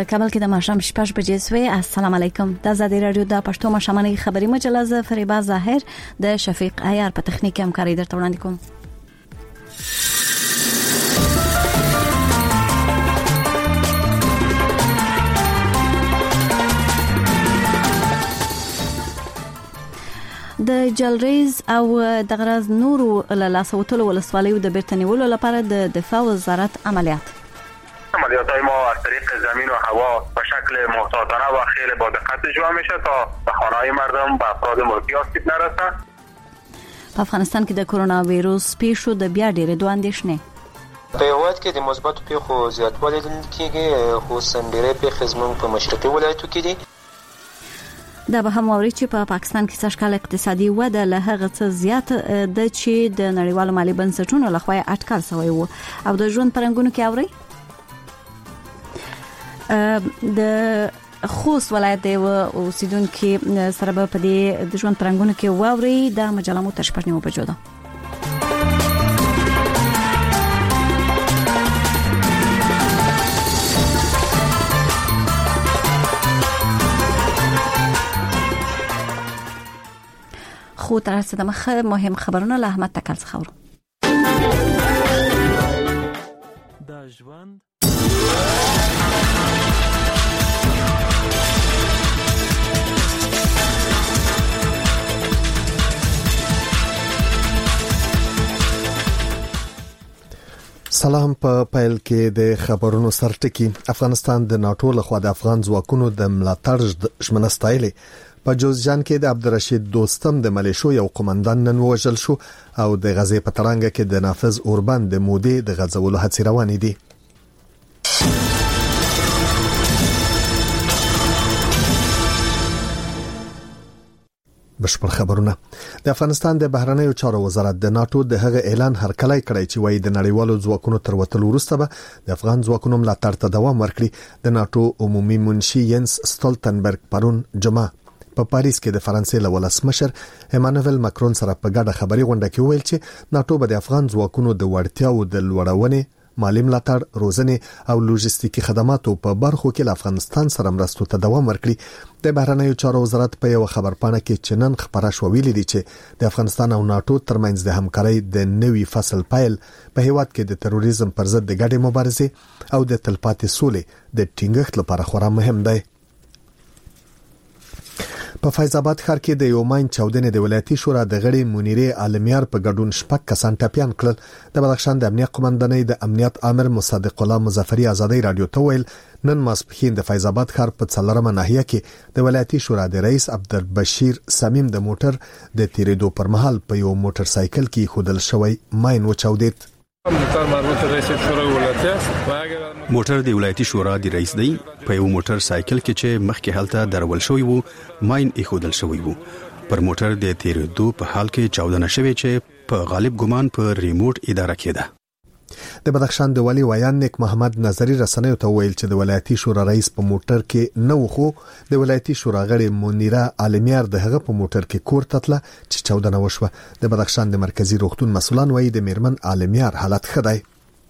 په کابل کې د ماښام 6 بجې سوی. السلام علیکم. د آزادۍ رادیو د پښتو ماښامنۍ خبري مجله ز فریبا ظاهر د شفیق عیار په تخنیک همکاري درته وړاندې کوم. د جلریز او د غرض نورو لاسوتلو ولسوالیو د برتنیولو لپاره د دفاع وزارت عملیات‌های ما از طریق زمین و هوا به شکل محتاطانه و خیلی با دقت اجرا میشه تا به خانه‌های مردم و افراد ملکی آسیب نرسه. په افغانستان کې د کرونا وایروس پیښو د بیا ډېرېدو اندېښنې. په هیواد کې د مثبتو پیښو زیاتوالی لیدل کېږي، خصوصا ډېرې پیښې زموږ په مشرقي ولایتو کې دي. دا به هم ووري چې په پاکستان کې سږکال اقتصادي وده له هغه څه زیات د چې د نړیوالو مالي بنسټونو لخوا اټکل شوی وو او د ژوند پرنګونو کې اوري. د خوست ولایت د اوسیدونکو سره په دې د ژوند پرنګونو کې ووري د مجله مو تر 9 بجو ده. خو تر څه د مهم خبرونه له احمد تکل څخه ورو. د ژوند سلام. په پیل کې د خبرونو سرټکی. افغانستان د ناتو لخوا د افغان ځواکونو د ملاتړ ژمنه ستایلې. په جوزجان کې د عبدالرشید دوستم د ملیشو یو قومندان نن وژل شو او د غزې په ترانګه کې د نافذ اوربند د مودې د غزولو هڅې روانې دي. بشپړ خبرونه. د افغانستان د بهرنیو چارو وزارت د ناتو د هغه اعلان هرکلی کړی چې وایي د نړیوالو ځواکونو تر وتلو وروسته به د افغان ځواکونو ملاتړ ته دوام ورکړي. د ناتو عمومي منشي ینس ستولتنبرګ پرون جمعه په پاریس کې د فرانسې له ولسمشر ایمانوئل ماکرون سره په ګډه خبري غونډه کې ویل چې ناتو به د افغان ځواکونو د وړتیاو د لوړونې، مالی ملاتړ، روزنې او لوجستیکي خدماتو په برخو کې له افغانستان سره مرستو ته دوام ورکړي. د بهرنیو چارو وزارت په یو خبرپاڼه کې چې نن خبره شو ویلي دي چې د افغانستان او ناتو ترمنځ د همکارۍ د نوي فصل پیل په هیواد کې د تروریزم پر ضد د ګډې مبارزې او د تلپاتې سولې د ټینګښت لپاره خورا مهم دی. په فیض آباد ښار کې د یو ماین چاودنې د ولایتي شورا د غړي منیرې عالمیار په ګډون 6 کسان ټپیان کړل. د بدخشان د امنیت قومندانۍ د امنیت آمر مصدق الله مظفری آزادۍ رادیو ته ویل نن ماسپښین د فیض آباد ښار په 4مه ناحیه کې د ولایتي شورا د رئیس عبدالبشیر سمیم د موټر د تیریدو پر مهال په یو موټر سایکل کې خودل شوی ماین وچاودید. موټر د ولایتي شورا د رئیس دی په یو موټر سایکل کې چې مخکې هلته درول شوی وو ماین ایښودل شوی وو. پر موټر د تیریدو په حال کې چاودنه شوې چې په غالب ګمان په ریموټ اداره کېده. د بدخشان د والی ویان نیک محمد نظری رسنیو ته ویل چې د ولایتي شورا رئیس په موټر کې نو خو د ولایتي شورا غړي منیره عالمیار د هغه په موټر کې کور تتله چې چاودنه وشوه. د بدخشان د مرکزی روغتون مسولان وایي د میرمن عالمیار حالت ښه دی.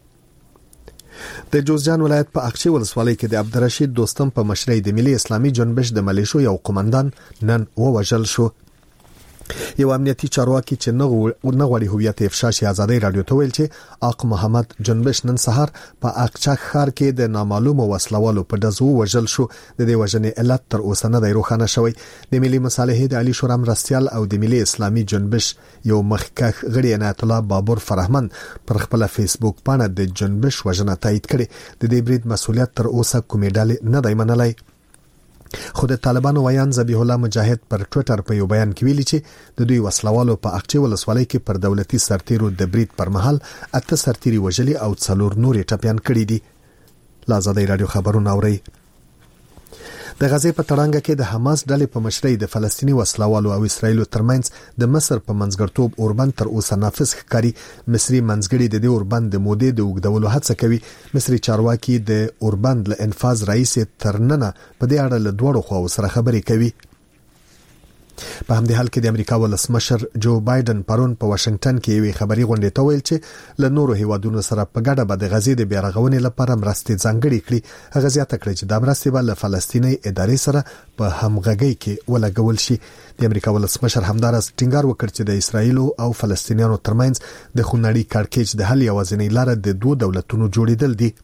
د جوزجان ولایت په اقچی ولسوالۍ کې د عبدالرشید دوستم په مشرۍ د ملي اسلامي جنبش د ملیشو یو قومندان نن وژل شو. یو امنیتي چارواکي چې نه غوړي هویت افشا شي آزادۍ رادیو ته ویل چې اق محمد جنبش نن سهار په اقچا ښار کې د نامعلومو وسلوالو په دزو وژل شو. د دې وژنې علت تر اوسه نه دی روښانه شوی. د ملي مصالحې د علی شورا مرستيال او د ملي اسلامي جنبش یو مخکښ غړي عنایت الله بابور فرهمن پر خپل فیسبوک باندې د جنبش وژنه تایید کړي. د دې برید مسولیت تر اوسه کومې ډلې نه دی منلای. خو د طالبانو ویان ذبیح الله مجاهد پر ټوئیټر په یو بیان کې ویلي چې د دوی وسلوالو په اقچی ولسوالۍ کې پر دولتي سرتیرو د برید پر مهال 8 سرتیري وژلي او 4 نورې ټپیان کړي دي. آزادۍ رادیو خبرونه اوري. د غزې په تړانګه کې د حماس ډلې په مشرۍ د فلسطینی وسلوالو او اسرایلو ترمنځ د مصر په منځګړتوب اوربند تر اوسه نافذ ښکاري. مصري منځګړي د دې اوربند د مودې د اوږدولو هڅه کوي. مصري چارواکي د اوربند له انفاذ رئیس ترننه په دې اړه له دوړو خواو سره خبرې کوي. په همدې حال کې د امریکا ولسمشر جو بایدن پرون په واشنگټن کې یوې خبري غونډې ته ویل چې له نورو هیوادونو سره په ګډه به د غزې د بیارغونې لپاره مرستې ځانګړې کړي. هغه زیاته کړې چې د مرستې به له فلسطیني ادارې سره په همغږۍ کې ولګول شي. د امریکا ولسمشر همدارس ټینګار وکړ چې د اسرایل او فلسطینیانو ترمنځ د خونړي کړکېچ د حل یوازینۍ لار د دوه دولتونو جوړیدل دي.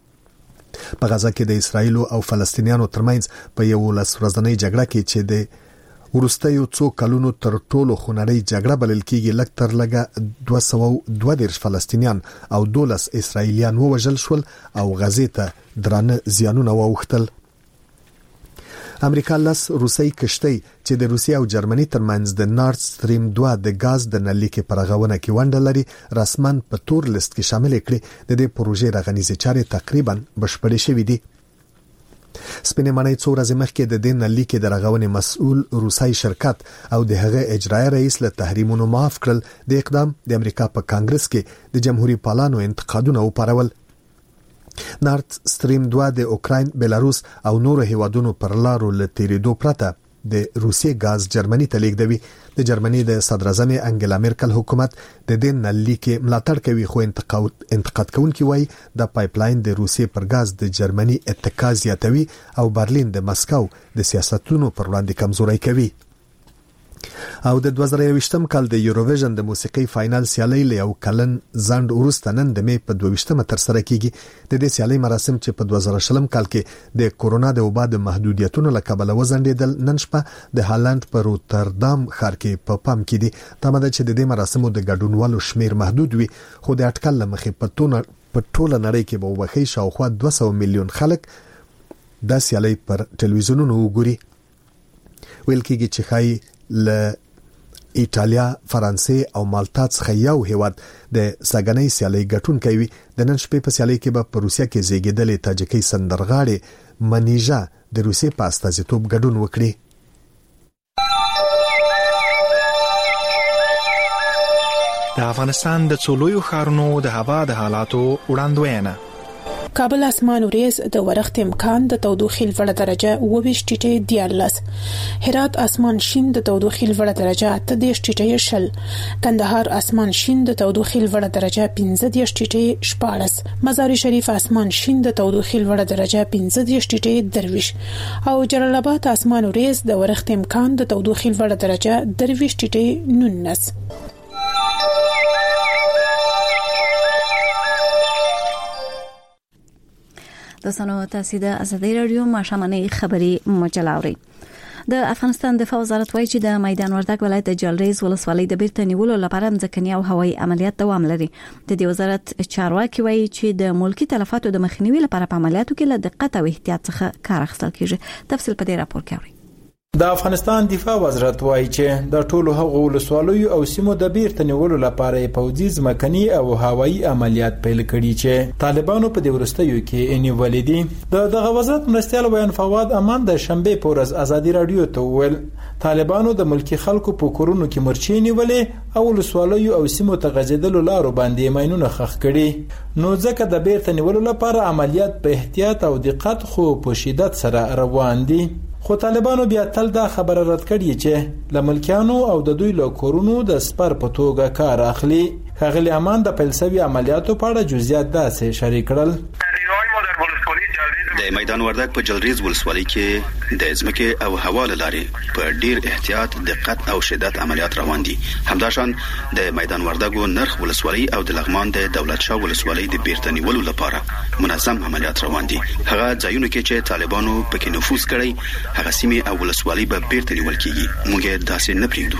په غزه کې د اسرایل او فلسطینیانو ترمنځ په یو لس ورځنۍ جګړه کې چې د ورستیو څو کلونو تر ټولو خونړۍ جګړه بلل کېږي لکتر لګه 222 فلسطینیان او 12 اسرایلیان ووژل شول او غزې ته درانه زیانونه واوښتل. امریکا لاس روسي کشتۍ چې د روسیې او جرمني ترمنځ د نارد سټریم 2 د غاز د نلیکې پرغونه کې ونډه لري رسمن په تور لیست کې شامل کړي. د دې پروژې رغنیزي چارې تقریبا بشپړې شوې دي. سپینې مانای څو ورځې مخکې د دې نلیکې د رغونې مسؤل روسي شرکت او د هغه اجرایي رئیس له تحریمونو معاف کړل. د اقدام د امریکا په کانګرس کې د جمهوریت پالانو انتقادونه وپارول. نارد سټریم 2 د اوکراین، بیلاروس او نورو هیوادونو پر لارو له تیریدو پرته د روسیې غاز جرمني ته لیږدوي. د جرمني د صدر اعظم انګلا میرکل حکومت د دې نلیکې ملاتړ کوي خو انتقاد کوونکي وایي د پایپلاین د روسیې پر غاز د جرمني اتکا زیاتوي او برلین د مسکو د سیاستونو پر وړاندې کمزوري کوي. او د 2023م کال د یوروویژن د موسیقي فائنل سیالي له یو کلن ځند وروسته نن د می په 22مه تر سره کیږي. د دې سیالي مراسم چې په 2020م کال کې د کورونا د وبا د محدودیتونو له کبله وزندېدل نن شپه د هالند په روتردام ښار کې په پام کې دي. تمه ده چې د دې مراسمو د ګډونوالو شمیر محدود وي خو د اټکل لمخې په ټوله نړۍ کې به وبخي شاوخوا 200 میلیون خلک د سیالي پر ټلویزیونونو وګوري. ویل کېږي چې خای له ایتالیا، فرانسې او مالټا څخه یو هیواد د ساګنۍ سیالي ګټون کوي. د نن شپې په سیالي کې به په روسیا کې زیږیدلې تاجکي سندرغاړي منیژا د روسیې په استازیتوب ګډون وکړي. د افغانستان د څولویو ښارونو د هوا د حالاتو وړاندوینه. کابل اسمان وریځ د ورښت امکان د تودوخې لوړه درجه 22.14. هرات اسمان شین د تودوخې لوړه درجه 8.10. کندهار اسمان شین د تودوخې لوړه درجه 15.14. مزار شریف اسمان شین د تودوخې لوړه درجه 15.23 او جلال آباد اسمان وریځ د ورښت امکان د تودوخې لوړه درجه 23.19. د سنو تاسو د ازادي رادیو ماشامنې خبري مجله اوري. د افغانستان دفاع وزارت وایي چې د میدان وردګ ولایت د جلریز ولسوالۍ د بیرته نیولو لپاره ځمکني او هوایي عملیات دوام لري. د دې وزارت چارواکي وایي چې د ملکی تلفاتو د مخنیوي لپاره په عملیاتو کې له دقت او احتیاط څخه کار اخیستل کیږي. تفصیل په دې راپور کې اوري. د افغانستان دفاع وزارت وایي چې د ټولو هغو ولسوالیو او سیمو د بیرته نیولو لپاره پوځي ځمکني او هوایي عملیات پیل کړي چې طالبانو په دې وروستیو کې نیولې دي. دغه وزارت مرستیال ویان فواد امان د شنبه په ورځ ازادي رادیو ته ویل طالبانو د ملکی خلکو په کورونو کې مرچې نیولې او ولسوالیو او سیمو ته غځیدلو لارو باندې ماینونه خښ کړي. نو ځکه د بیرته نیولو لپاره عملیات په احتیاط او دقت خو په شدت سره روان دي. خو طالبانو بیا تل دا خبره رد کړې چې لملکیانو او د دوی له کورونو د سپر په توګه کار اخلي. ښاغلي امان د فلسفي عملیاتو په اړه جزئیات داسې شریک کړل. د میدان وردګ په جلریز ولسوالۍ کې د ځمکې او هوا لارې په ډیر احتیاط، دقت او شدت عملیات روان دي. همداشان د میدان وردګ نرخ ولسوالۍ او د لغمان د دولت شاه ولسوالۍ د بیرته نیولو لپاره منظم عملیات روان دي. هغه ځایونه کې چې طالبانو پکې نفوذ کړی هغه سیمې او ولسوالۍ به بیرته نیول کیږي. موږ داسې نه پریږدو.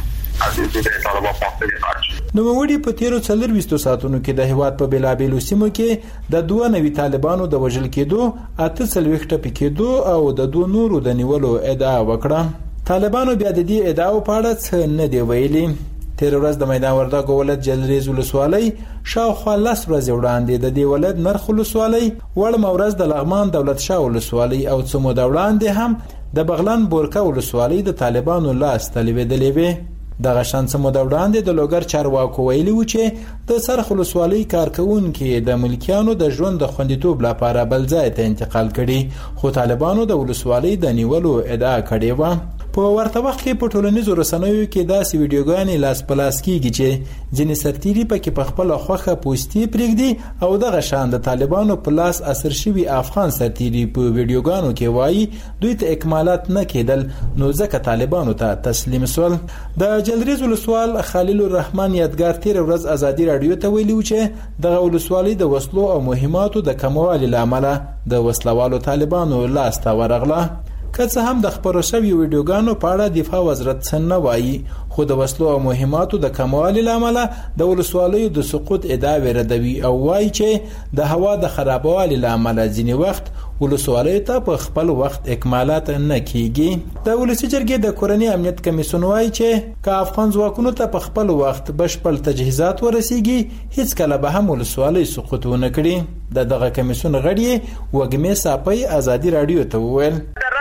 نو وړي په تیرو 24 ساعتونو کې د هیواد په بلابلو سیمو کې د دوه نوي طالبانو د وژل کېدو، 8 ټپي کېدو او د دوه نورو د نیولو ادعا وکړه. طالبانو بیا د دې ادعاو په اړه څه نه دی ویلي. تیر ورځ د میدان وردګ ولایت جلریز ولسوالۍ شاوخوا 10 ورځې وړاندې د دې ولایت نرخ ولسوالۍ، وړم ورځ د لغمان دولت شاه ولسوالۍ او څو مو وړاندې هم د بغلان بورکا ولسوالۍ د طالبانو لاس تلویدلې وې. د غشان سمو د وړاندې د لوګر چارواکو ویلي و چې د سرخ ولسوالۍ کارکونکو د ملکیانو د ژوند د خوندیتوب لپاره بل ځای ته انتقال کړي، خو طالبانو د ولسوالۍ د نیولو ادعا کړې و. په ورته وخت کې په ټولنیزو رسنیو کې داسې ویډیوګانې لاس په لاس کېږي چې ځینې سرتیري پکې په خپله خوښه پوستې پرېږدي او دغه شان د طالبانو په لاس اسیر شوي افغان سرتیري په ویډیوګانو کې وایي دوی ته اکمالات نه کېدل نو ځکه طالبانو ته تسلیم سول. د جلریز ولسوال خلیل الرحمن یادګار تېره ورځ ازادي راډیو ته ویلي و چې دغه ولسوالي د وسلو او مهماتو د کموالي له امله د وسلوالو طالبانو لاس ته ورغله. که څه هم د خپرو شویو ویډیوګانو په اړه دفاع وزارت څه نه وایي خو د وسلو او مهماتو د کموالي له امله د ولسوالیو د سقوط ادعاوې ردوي او وایي چې د هوا د خرابوالي له امله ځینې وخت ولسوالیو ته په خپل وخت اکمالات نه کیږي. د ولسي جرګې د کورني امنیت کمیسیون وایي چې که افغان ځواکونو ته په خپل وخت بشپړ تجهیزات ورسیږي هیڅ کله به هم ولسوالۍ سقوط ونه کړي. دغه کمیسیون غړي وګمې صاپي ازادي راډیو ته وویل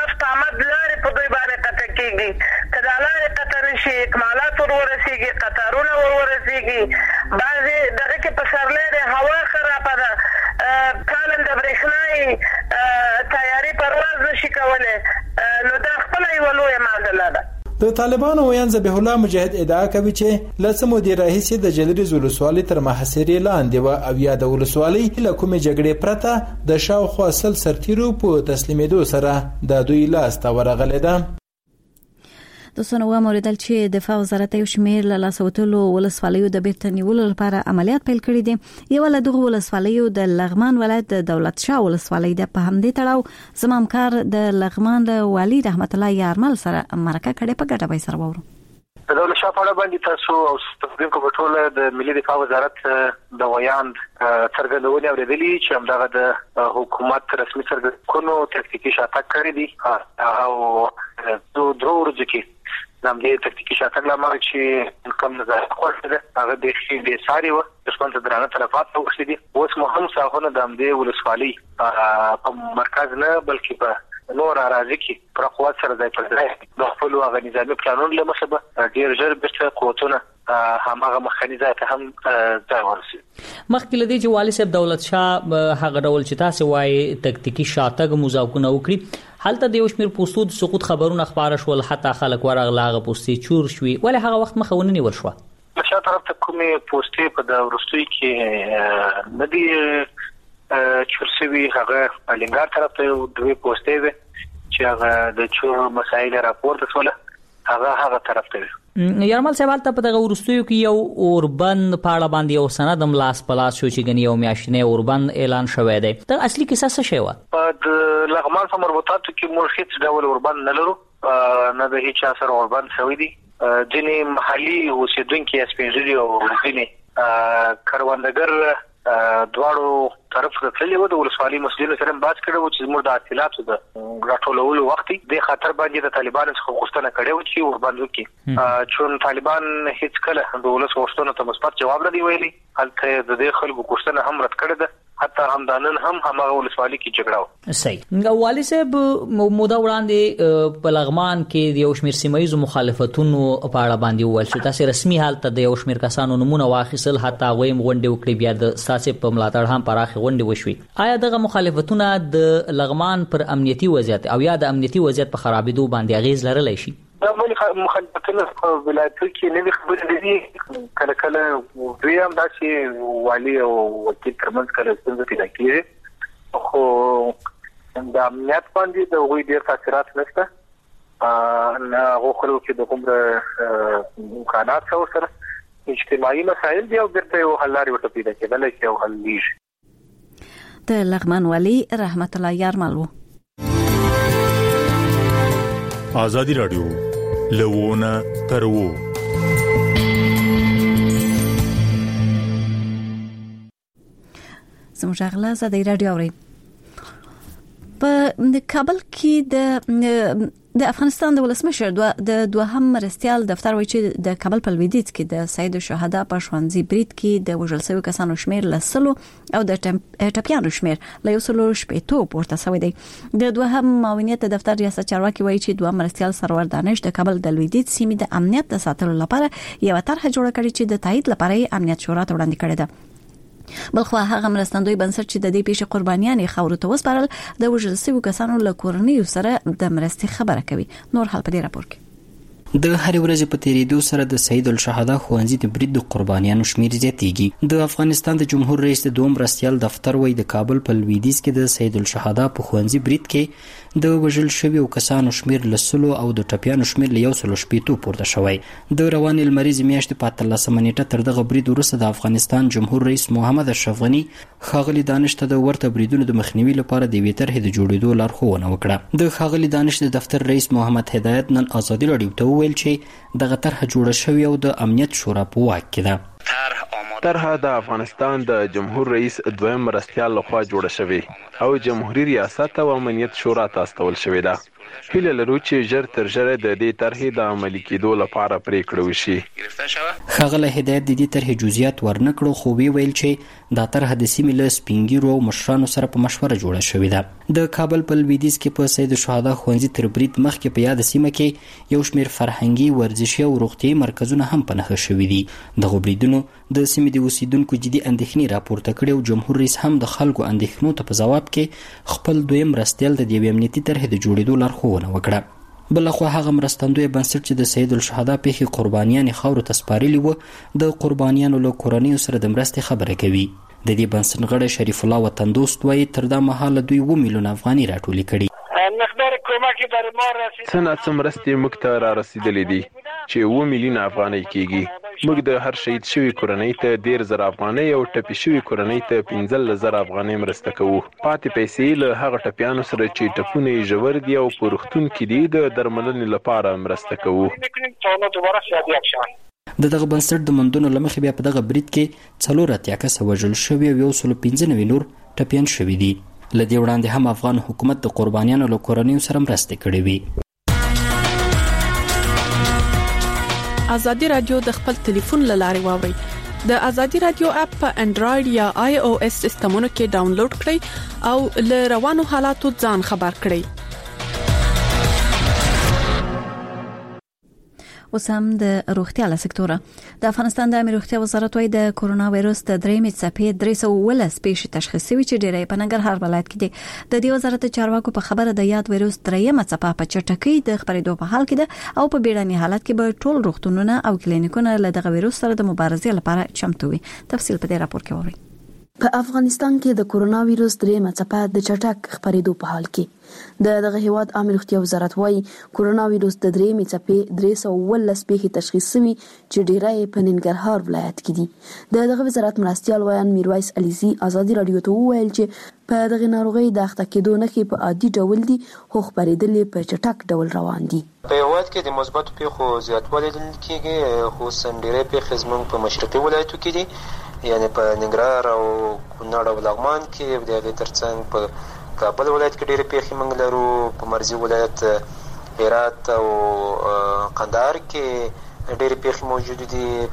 کدا لارې قطر شي اکمالات ورسیږي قطارونه ورسیږي بعضې دغه کې په سرلې هوا خرابه ده کالن د برېښنایي تیاري پرواز نشي کولی نو دا خپله یوه لویه معضله ده. د طالبانو ویان ذبیح الله مجاهد ادعا کوي چې له څه مودې راهیسې د جلریز ولسوالۍ تر محاصرې لاندې وه او یا د ولسوالۍ له کومې جګړې پرته د شاوخوا 100 سرتیرو په تسلیمېدو سره د دوی لاس ته ورغلې ده. دوستانو واوریدل چې دفاع وزارت یو شمېر له لاسوتلو ولسوالیو د بیرته نیولو لپاره عملیات پیل کړي دي. یو له دغه ولسوالیو د لغمان ولایت د دولت شاه ولسوالۍ د په همدې تړاو زمامکار د لغمان له والي رحمت الله یارمل سره مرکه کړې په ګډه به سره وورو. د دولت شاه په اړه باندې تاسو او ستاسو په ټوله د ملي دفاع وزارت د ویان څرګندونې اوریدلې چې همدغه د حکومت رسمي څرګندونو تکتیکي شاتګ کړی دي او درو ورځې کې نامدې تکتیکي شاتګ لامل چې کوم نظر خوښ ده هغه د شي د ساري و دښمن ته درانه تلفات وکړي دي. اوس مهم څاونه د امدې ولسوالۍ په مرکز نه بلکې په نور اراضي کې پر قوت سره ځای پر ځای د خپل هغه نظامي پلانونو له مخې به ډېر ژر بیرته قوتونه هماغه مخکني ځای ته هم ځای ورسي. مخکې له دې چې والي صاحب دولت شاه هغه ډول چې تاسو وایي تکتیکي شاتګ مذاکرونه وکړي هلته د یو شمېر پوستو د سقوط خبرونه خبره شول حتی خلک ورغله هغه پوستې چور شوي ولې هغه وخت مخه ونه نیول شوه؟ شا طرف ته کومې پوستې په د وروستیو کې نه دي چور شوي هغه الینګار طرف ته دوی پوستې وې چې هغه د چور مسایل راپورته شوله هغه طرف ته یارمل صاحب هلته په دغه وروستیو کې یو اوربند په اړه باندې یو سند هم لاس په لاس شو چې ګنې یو میاشتنی اوربند اعلان شوی دی. دغه اصلي کیسه څه شی وه؟ د لغمان په مربوطاتو کې موږ هیڅ ډول اوربند نه لرو نه د هیچ چا سره اوربند شوی دی. ځینې محلي اوسېدونکي سپین ږیري او ځینې کروندګر دواړو طرف ته تللی و د ولسوالۍ مسؤلینو سره بحث کړی و چې زموږ د حاصلاتو د راټولولو وخت د خطر باندې د طالبانو څخه غوښتنه کړې و چې اوربند وکړي چون طالبان هیڅ کله د ولس غوښتنو ته مثبت جواب نه دی ویلي. هلته د دې خلکو غوښتنه هم رد کړې ده حتی همدانن هم هغه ولسوالۍ کې جګړه و. صحیح. والي صاحب موده وړاندې په لغمان کې د یو شمېر سیمایي مخالفتونو په اړه باندې وویل چې تاسو رسمي حالت د یو شمېر کسانو نمونه واخیستل حتی هغوی هم غونډې وکړې بیا د ساسې په ملاتړ هم پراخې غونډې وشوي. آیا دغه مخالفتونه د لغمان پر امنیتي وضعیت او یا د امنیتي وضعیت په خرابېدو باندې اغیز لرلی شي؟ دا مخالفتونه په ولایتو کې نوې خبرې دي. کله کله دوی هم داسې والي او وکیل ترمنځ کله ستونزې پیدا کېږي خو د امنیت باندې د هغوی ډېر تاثیرات نشته. هغو خلکو کې د کوم امکانات ښه ورسره اجتماعي مسایل دي او بیرته یو حل لارې ورته پیدا کېدلی چې یو حل کېږي. د لغمان والي رحمت الله یارمل و. ازادي راډیو لوونه ترو زموږ غلا ازادي راډیو اوري په کابل کې د افغانستان د ولسمشر د دوهم مرستيال دفتر وایي چې د کابل په لویدیځ کې د سید الشهدا په ښوونځي برید کې د وژل شویو کسانو شمیر لسلو او د ټپیانو شمیر له 180 پورته شوی دی. د دوهم معاونیت دفتر ریاست چارواکي وایي چې دوهم مرستيال سرور دانش د کابل د لویدیځ سیمې د امنیت د ساتلو لپاره یو طرح جوړه کړې چې د تایید لپاره امنیت شورا ته وړاندې کړې ده. بلخو هغه مرستندوی بنسټ چې د دې پیښې قربانیان خاورو ته وسپارل د وژل شویو کسانو له کورنیو سره د مرستې خبره کوي. نور حال په دې راپور کې د هر ورځ په تیریدو سره د سید الشهدا ښوونځي د برید د قربانیانو شمیر زیاتیږي. د افغانستان د جمهور رئیس د دوم مرستیال دفتر وایي د کابل په لویدیځ کې د سید الشهدا په ښوونځي برید کې د وژل شویو کسانو شمیر له 100 او د ټپیانو شمیر له 160 پورته شوی. د روانې لمریزې میاشتې په 13 نیټه تر دغه برید وروسته د افغانستان جمهور رئیس محمد اشرف غني ښاغلي دانش ته د ورته بریدونو د مخنیوي لپاره د یوې طرحې د جوړېدو لارښوونه وکړه. د ښاغلي دانش د دفتر رئیس محمد هدایت نن ازادي راډیو ته وویل چې دغه طرحه جوړه شوې او د امنیت شورا په واک کې ده. طرحه د افغانستان د جمهور رئیس دویم مرستیال لخوا جوړه شوې او جمهوریت ریاست او امنیت شورا ته استول شوې ده. هیله لرو چې ژر تر ژره د دې طرحې د عملي کېدو لپاره پریکړه وشي. ښاغلی هدایت د دې طرحې جزئیات ورنکړو خو ویل چې دا طرحه د سیمې له سپین ږیرو او مشرانو سره په مشوره جوړه شوې ده. د کابل په لویدیځ کې په سید الشهدا ښوونځي تر برید مخکې په یاد سیمه کې یو شمېر فرهنګي، ورزشي او روغتیایي مرکزونه هم په نښه شوي دي. دغو بریدونو د سیمې د اوسیدونکو جدي اندېښنې راپورته کړې او جمهور رئیس هم د خلکو اندېښنو ته په ځواب کې خپل دویم مرستیال د یوې امنیتي طرحې د جوړېدو لارښوونه وکړه. بلخوا هغه مرستندوی بنسټ چې د سید الشهدا پیښې قربانیان خاورو ته سپارلي وو د قربانیانو له کورنیو سره د مرستې خبره کوي. د دې بنسټ غړی شریف الله وطن دوست وایي تر دا مهاله دوی 2 میلیون افغانۍ راټولې کړي. څه ناڅه مرستې موږ ته را رسیدلې دي چې 2 میلیون افغانۍ کېږي. موږ د هر شهید شوي کورنۍ ته 10,000 افغانۍ او ټپي شوي کورنۍ ته 15,000 افغانۍ مرسته کوو. پاتې پیسې له هغه ټپیانو سره چې ټپونه یې ژور دي او په روغتون کې دي د درملنې لپاره مرسته کوو. د دغه بنسټ د موندنو له مخې بیا په دغه برید کې 4 کسه وژل شوي او 195 نور ټپیان شوي دي. له دې وړاندې هم افغان حکومت د قربانیانو له کورنیو سره مرستې کړې وي. ازادي رادیو د خپل ټلیفون له لارې واوري. د ازادي رادیو اپ په انډراید یا آی او اس سیستمونو کې ډاونلوډ کړئ او له روانو حالاتو ځان خبر کړئ. اوس هم د روغتیا له سکتوره د افغانستان د امیر روغتیا وزارت وايي د کورونا وایروس د درېمې څپې 310 پیښې تشخیص شوي چې ډېری په ننګرهار ولایت کې دي. د دې وزارت چارواکو په خبره د یاد وایروس درېمه څپه په چټکۍ د خبرېدو په حال کې ده او په بیړني حالت کې به ټول روغتونونه او کلینیکونه له دغه وایروس سره د مبارزې لپاره چمتو وي. تفصیل په دې راپور کې وورئ. په افغانستان کې د کورونا وایروس درېمه څپه د چټک خبرېدو په حال کې دغه هیواد امیر روغتیا وزارت وايي کورونا وایروس د درېمې څپې 310 پیښې تشخیص شوي چې ډېری په ننګرهار ولایت کې دي. دغه وزارت مرستیال ویان میرویس علیزي ازادي رادیو ته وویل چې په دغه ناروغي د اخته کېدو نښې په عادي ډول دي خو خبرېدل په چټک ډول روان دي. په هیواد کې د مثبتو پیښو زیاتوالی لیدل کېږي خو ډېری پیښې زموږ په مشرقي ولایتو کې دي یعنی په ننګرهار او کونړ او لغمان کې. د هغې ترڅنګ په کابل ولایت کې ډېرې پیښې موږ لرو. په مرزي ولایت هرات او قندهار کې ډېرې پیښې موجود دي.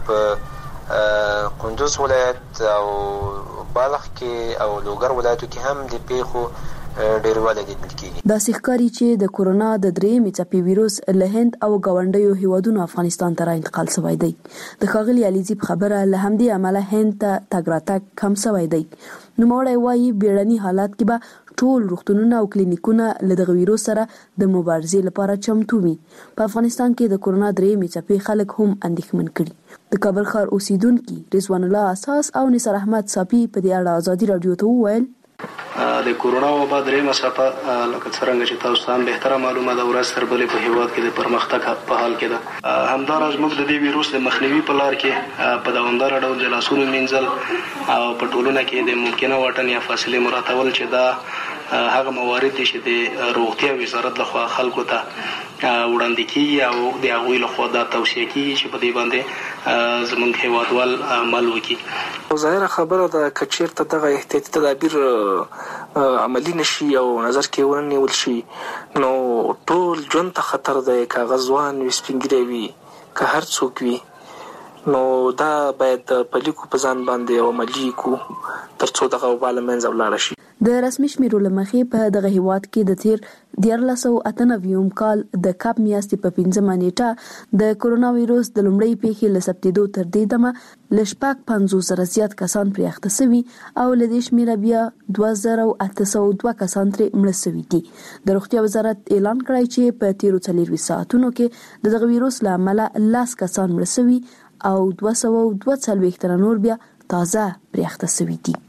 په کندوز ولایت او بالغ کې او لوګر ولایتو کې هم د پیښو ډېروالی لیدل کېږي. داسې ښکاري چې د کورونا د درېمې څپې ویروس له هند او ګاونډیو هیوادونو افغانستان ته انتقال شوی دی. د ښاغلي علیزي په خبره له همدې امله هند ته تګ راتګ کم شوی دی. نوموړی وایي بیړني حالات کې به ټول روغتونونه او کلینیکونه له دغه ویروس سره د مبارزې لپاره چمتو وي. په افغانستان کې د کورونا درېمې څپې خلک هم اندېښمن کړي. د کابل ښار اوسیدونکي رضوان الله اساس او نثار احمد صافي په دې اړه ازادي رادیو ته وویل د کورونا وبا درېمه څپه لکه څرنګه چې تاسو ته هم بهتره معلومه ده ورځ تر بلې په هیواد کې د پرمختګ په حال کې ده. همداراز موږ د دې ویروس د مخنیوي په لار کې په دوامداره ډول د لاسونو مینځل او په ټولنه کې د ممکنه واټن یا فاصلې مراعاتول چې دا هغه موارد دي چې د روغتیا وزارت لخوا خلکو ته وړاندې کیږي او د هغوی لخوا دا توصیه کیږي چې په دې باندې زموږ هیوادوال عمل وکړي. ظاهره خبره ده که چېرته دغه احتیاطي تدابیر عملی نشي او نظر کې ونیول شي نو ټول ژوند ته خطر دی. که هغه ځوان وي، سپین ږیری وي، که هر څوک وي نو دا باید په لیکو په ځان باندې عملي کړو تر څو دغه وبا له منځه ولاړه شي. د رسمي شمیرو لمخې په دغه هیواد کې د تیر 1498 کال د کاپ میاشتې په 15 نیټه د کورونا وایروس د لومړۍ پیښې له ثبتېدو تر دې دمه ل 50,000 زیات کسان پرې اخته شوي او له دې شمیره بیا 2802 کسان ترې مړه شوي دي. د روغتیا وزارت اعلان کړی چې په تیرو 24 ساعتونو کې د دغه وایروس له امله 10 کسان مړه شوي او 242 تنه نور بیا تازه پرې اخته شوي دي.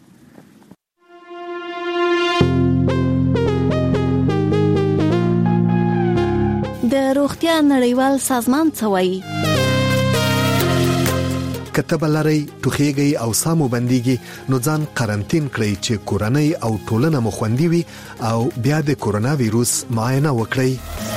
د روغتیا نړیوال سازمان څه وایي؟ کتب لري ټوخیږي او سامو بنديږي نو ځان قرنټین کړئ چې کورنۍ او ټولنه مو خوندي وي او بیا د کورونا وایروس معاینه وکړئ.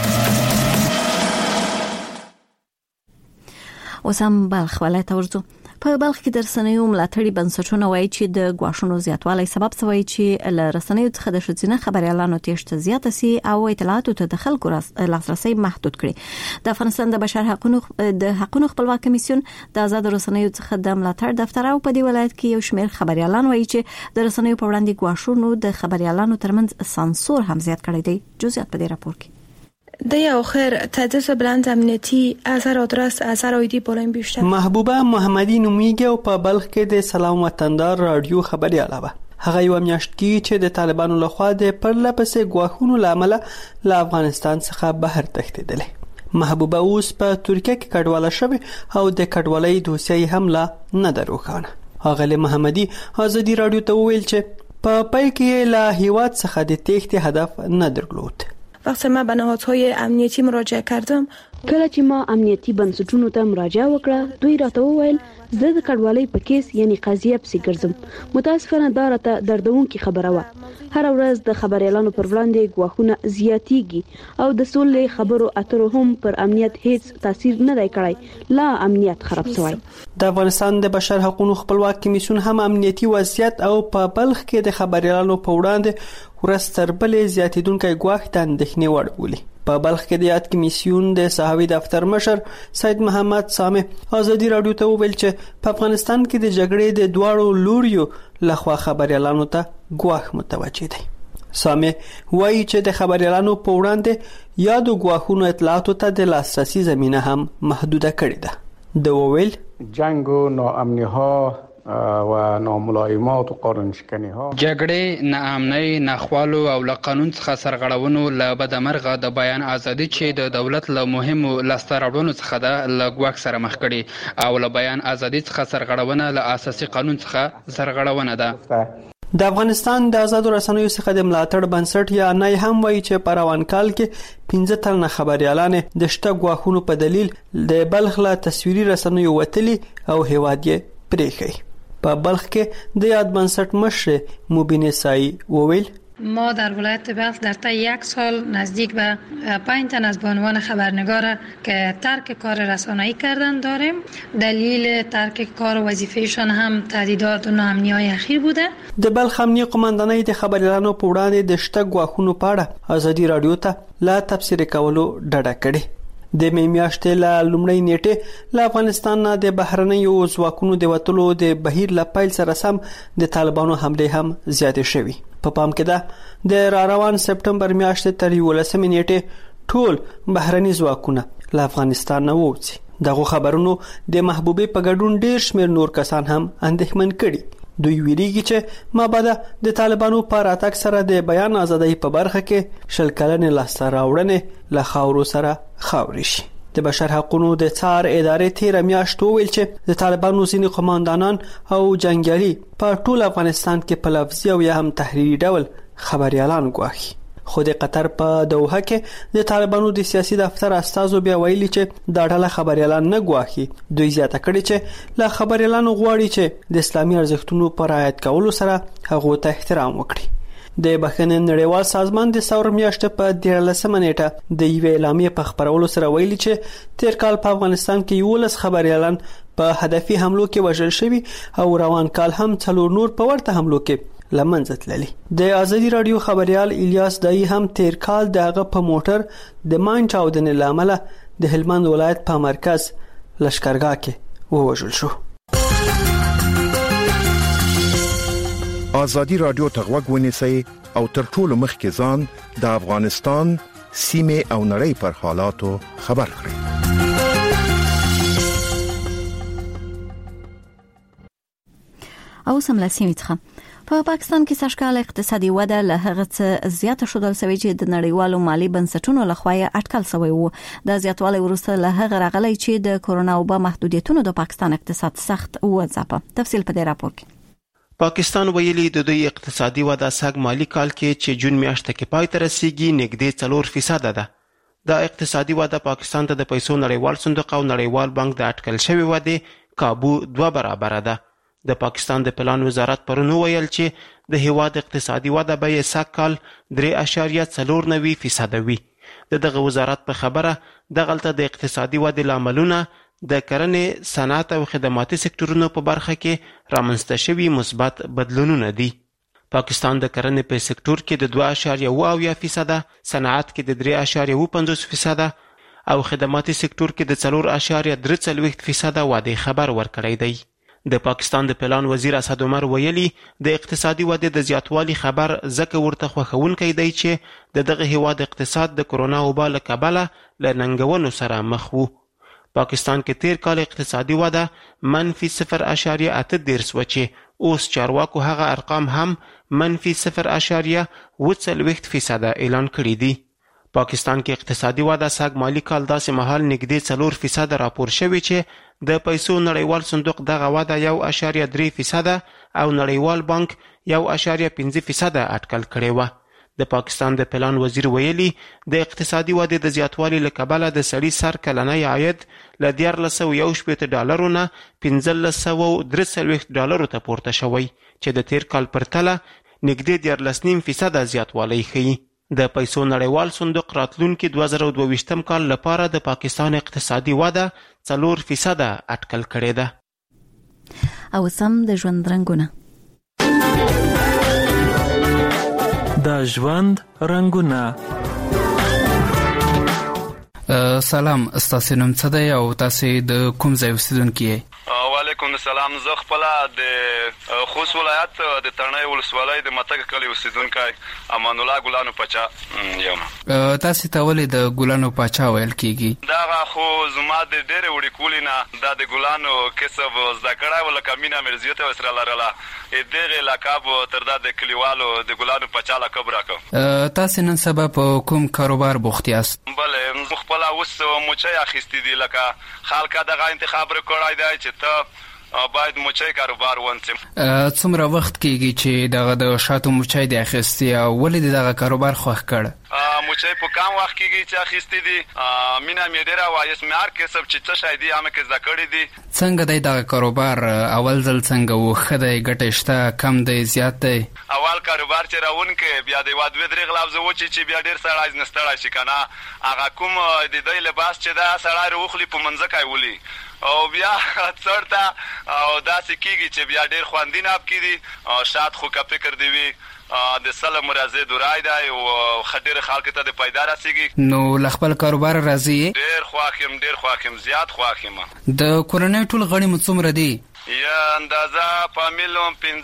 اوسم بلخ ولایت ورځو په بلخ کې د رسنیو ملاتړي بنسټونه وایي چې د غواښونو زیاتوالی سبب شوی چې له رسنیو څخه د ښځینه خبريالانو تېښته زیاته سي او اطلاعاتو ته د خلکو لاسرسي محدود کړي. د افغانستان د بشر حقوقو خپلواک کمیسیون د آزاد رسنیو څخه د ملاتړ دفتر او په دې ولایت کې یو شمېر خبريالان وایي چې د رسنیو په وړاندې غواښونو د خبريالانو ترمنځ سانسور هم زیات کړی دی. جزئیات په دې راپور کې. دی آخر تدریس بلند امنیتی اثر آدرس اثر آیدی بالاین بیشتر. محبوبه محمدی نومیږي او په بلخ کې د سلام وطندار رادیو خبرياله وه. هغه یو میاشت کې چې د طالبانو لخوا د پرلپسې غواخونو لامل له افغانستان څخه بهر تښتېدلې. محبوبه اوس په ترکیه کې کډواله شوی او د کډوالۍ دوسیه هم لا نه دروخانه. هغه محمدی ازادي رادیو ته ویل چې په پیل کې له هیواد څخه د تښتې هدف نه درلود. وقتی ما به نهادهای امنیتی مراجعه کردم کله چې ما امنیتی بنسټونو ته مراجعه وکړه دوی راته وویل زه د کډوالۍ په کیس یعنی قضیه پسې ګرځم. متاسفانه دا راته دردونکې خبره وه. هر ورځ د خبريالانو پر وړاندې غواخونه زیاتیږي او د سولې خبرو اترو هم پر امنیت هیڅ تاثیر نه دی کړی. لا امنیت خراب شوی. د افغانستان د بشر حقوقو خپلواک کمیسیون هم امنیتی وضعیت او په بلخ کې د خبريالانو په وړاندې ورستر بلې زیاتیدونکو غواخ ته اندېښنې وړ بولی. په بلخ کې د یاد کمیسیون د صحوی دفتر مشر سید محمد سامع ازادي رادیو ته ویل چې په افغانستان کې د جګړې د دواړو لوریو لخوا خبريالانو ته غواخ متوجه دي. سامع وایي چې د خبريالانو په وړاندې یادو غواخونو اطلاعاتو ته د لاسرسي زمينه هم محدوده کړې ده. د وویل جنگ و ناامنی ها و ناملایمات و قانون شکنی ها جګړې ناامنۍ ناخوالو او له قانون څخه سرغړونو له بدمرغه د بیان ازادي چې د دولت له مهمو لاسته راوړنو څخه ده له ګواښ سره مخ کړي او له بیان ازادي څخه سرغړونه له اساسي قانون څخه سرغړونه ده. د افغانستان د آزاد رسنیو څخه د ملاتړ بنسټ یا نه هم وایي چې په روان کال کې 15 تنه خبريالان د شته غواخونو په دلیل د بلخ له تصویري رسنیو وتلي او هیواد یې پریخي. په بلخ کې د یاد بنسټ مشر مبین سایی وویل ما در ولایت بلخ در طی 1 سال نزدیک به 5 تن از بانوان خبرنگار که ترک کار رسانه‌ای کردن داریم. دلیل ترک کار وظیفهشان هم تهدیدات و ناامنی‌های اخیر بوده. د بلخ امنیه قومندانۍ د خبريالانو په وړاندې د شته غواخونو په اړه ازادي رادیو ته لا تفسیر کولو ډډه کړې. د می میاشتې له لومړۍ نیټه له افغانستان نه د بهرنیو ځواکونو د وټلو د بهیر له پیل سره سم د طالبانو حمله هم زیاتې شوې. په پام کې ده د روان سپټمبر میاشتې تر 11 نیټه ټول بهرني ځواکونه له افغانستان نه ووځي. دغه خبرونو د محبوبې په ګډون ډیر شمېر نور کسان هم اندېښمن کړي. دوی ویریږي چې مابعد د طالبانو په راتګ سره د بیان ازادۍ په برخه کې شل کلنې لاسته راوړنې له خاورو سره خاوري شي. د بشر حقوقو د څار ادارې تیر میاشت ویل چې د طالبانو ځینې قوماندانان او جنگیالي په ټول افغانستان کې په لفظي او یا هم تحریري ډول خبريالان غواخي. خو د قطر په دوحه کې د طالبانو د سیاسي دفتر استازو بیا ویلي چې دا ډله خبريالان نه غواخي. دوی زیاته کړي چې له خبريالانو غواړي چې د اسلامي ارزښتونو پر رعایت کولو سره هغه ته احترام وکړي. د بخښنې نړیوال سازمان د ثور میاشتې په 13 نیټه د یو اعلامیه په خبرولو سره ویلي چې تیر کال په افغانستان کې 11 خبريالان په هدفي حملو کې وژل شوي او روان کال هم 4 نور په ورته حملو کې لمنځه تللي. د ازادي رادیو خبريال الیاس دای هم تیر کال دغه په موټر د ماین چاودنې لامل د هلمند ولایت په مرکز لشکرګاه کې ووژل شو. ازادي رادیو ته غوږ ونیسئ او تر ټولو مخکې ځان د افغانستان سیمه او نړۍ پر حالاتو خبر کړئ. او سملاسي څخه په پاکستان کې سږکال اقتصادي وده له هغه څه زیاته شودل سوي چې د نړیوالو مالی بنسټونو لخوا اټکل سوی وو. د زیاتوالي وروسته له هغه راغلی چې د کورونا وبا محدودیتونو د پاکستان اقتصاد سخت وځاپه. تفصیل په دې راپور کې. پاکستان ویلي د دوی اقتصادي وده سږ مالی کال کې چې جون میاشت کې پای ته رسیدي نږدې 4% ده. دا اقتصادي وده پاکستان ته د پیسو نړیوال صندوق او نړیوال بانک د اټکل شوی وده کابو 2 برابر ده. د پاکستان د پلان وزارت پرون ویل چې د هیواد اقتصادي وده به یې سږ کال 3.49% وي. دغه وزارت په خبره دغلته د اقتصادي ودې لاملونه د کرنې، صنعت او خدماتي سکتورونو په برخه کې رامنځته شوي مثبت بدلونونه دي. پاکستان د کرنې په سکتور کې د 2.7%، صنعت کې د 3.50% او خدماتي سکتور کې د 4.43% وده خبر ورکړی دی. د پاکستان د پلان وزیر اسد عمر ویلي د اقتصادي ودې د زیاتوالي خبر ځکه ورته خوښونکی دی چې دغه هیواد اقتصاد د کورونا وبا له کبله له ننګونو سره مخ وو. پاکستان کې تیر کال اقتصادي وده -0.8 و چې اوس چارواکو هغه ارقام هم -0.40% اعلان کړي دي. پاکستان کې اقتصادي وده سږ مالی کال داسې مهال نږدې 4% راپور شوی چې د پیسو نړیوال صندوق دغه وده 1.3% او نړیوال بانک 1.5% اټکل کړی و. د پاکستان د پلان وزیر ویلي د اقتصادي ودې د زیاتوالي له کبله د سړي سر کلنی عاید له $14.1 نه $15.43 ته پورته شوی چې د تیر کال پرتله نږدې 14.5% زیاتوالی ښیي. د پیسو نړیوال صندوق راتلونکي 2022 کال لپاره د پاکستان اقتصادي وده 4% اټکل کړې ده. او سم د ژوند رنگونه. د ژوند رنگونه. سلام، ستاسو نوم څه دی او تاسو د کوم ځای اوسیدونکي یې؟ وعلیکم السلام. زه خپل د خوست ولایت د ترنۍ ولسوالۍ د متګ کلی اوسیدونکی امان الله ګلانو پاچا یم. تاسو ته ولې د ګلانو پاچا ویل کیږي؟ دا خو زما د ډېرې وړې کولې نه دا د ګلانو کسب زده کړی و، لکه مینه مې زیاته ورسره لرله. دغه لقب تر دا د کلیوالو د ګلانو پاچا لقب راکړ. تاسو نن سبا په کوم کاروبار بوخت یاست؟ بله، زه خپل اوس موچۍ اخیستې دي، لکه خلک دغه انتخاب کړی دی چې ته باید موچۍ کاروبار ونڅم. څومره وخت کېږي چې دغه د شاتو موچۍ دی اخیستې او ولې دغه کاروبار خوښ کړ؟ موچۍ په کم وخت کېږي چې اخیستې دي. مینه مې ډېره وه، اسمې هر کسب چې څه شی دي هغه مې زده کړي دي. څنګه دی دغه کاروبار؟ اول ځل څنګه و؟ ښه دی، ګټې شته، کم دی، زیات دی؟ اول کاروبار چې راونکې بیا د یوه 2-3 غلافزه وچې چې بیا ډېر سړی نه ستړی شي که نه، هغه کوم د دی لباس چې دا سړی راوخلي په منځکه یې ولي او بیا څړ ته او داسې کېږي چې بیا ډېر خوندي ناب کېږي. شاید خو که فکر دی وي د سلم مرازې دورای دی او ډېر خلکو ته د پیدا رسېږي. نو له خپل کاروبار راضي یې؟ ډېر خوښ یم، ډېر خوښ یم، زیات خوښ یم. د کورنۍ ټول غړي مو څومره دي؟ یا اندازه فامیل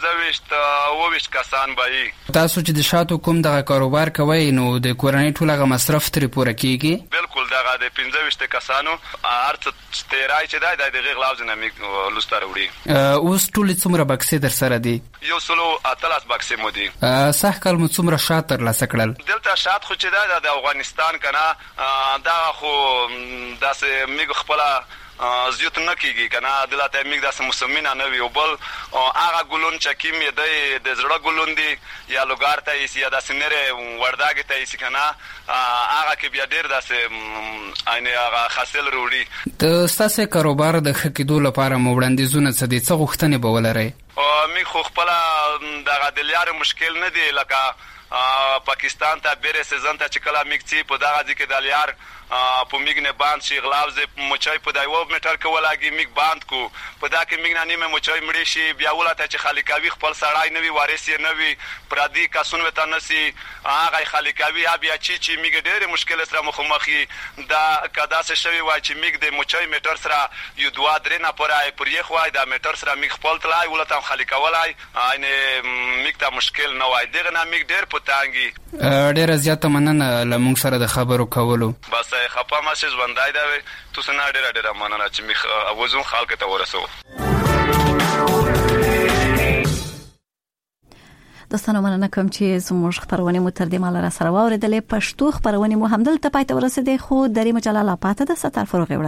25-20 کسان به وي. تاسو چې د شاتو کوم دغه کاروبار کوئ نو د کورنۍ ټول هغه مصرف ترې پوره کېږي؟ بالکل، دغه د 25 کسانو هر څه تیرای چې دی د هغې غلاوزې نه مې لوسته راوړي. اوس ټولې څومره بکسې در سره دي؟ 113 بکسې مو دي. سږ کال مو څومره شات ترلاسه کړل؟ دلته شات خو چې دی د افغانستان که نه دغه خو داسې میږ خپله زیات نه کېږي که نه، دلته میږ داسې موسمینه نه وي. او بل هغه ګلون چې کوم یې دی د زړه ګلون دی یا لوګار ته ایسي یا داسې نرې ورداګې ته ایسي که نه، هغه کې بیا ډېر داسې هغه حاصل راوړي. د ستاسې کاروبار د ښه کېدو لپاره مو وړاندیزونه څه دي؟ څه غوښتنې به ولرئ؟ میږ خو خپله دغه د لارې مشکل نه دی، لکه پاکستان ته بیره سیزن ته چې کله میګ چی په دغه ځکه د لیار په میګ نه باند شي غلاوز مچای په دایو میټر کولاږي میګ باند کو په دا کې میګ نه نیمه مچای مړی شي بیا ولته چې خالقاوی خپل سړای نوي وارث یې نوي پردي کسون وته نسی هغه خالقاوی بیا چې میګ ډېر مشکل سره مخامخي دا کدا څه شوی وای چې میګ د مچای میټر سره یو دوا درې نه پرای پر یې خوای دا میټر سره میګ خپل تلای ولته خالقاولای ان میګ ته مشکل نه وای دغه نه میګ ډېر پتانګي ډېر زیاته مننه لمون سره د خبرو کولو بس خپه ما شې ژوندای دا تو سنا ډېر مننه چې میخ اوزون خلک ته ورسو دوستانو مننه کوم چې زموږ خبرونه مو تر دې مال را سره واوریدلې پښتو خبرونه مو هم دلته پاتې ورسېدې خو درې مجله لا پاتې د ستر فروغ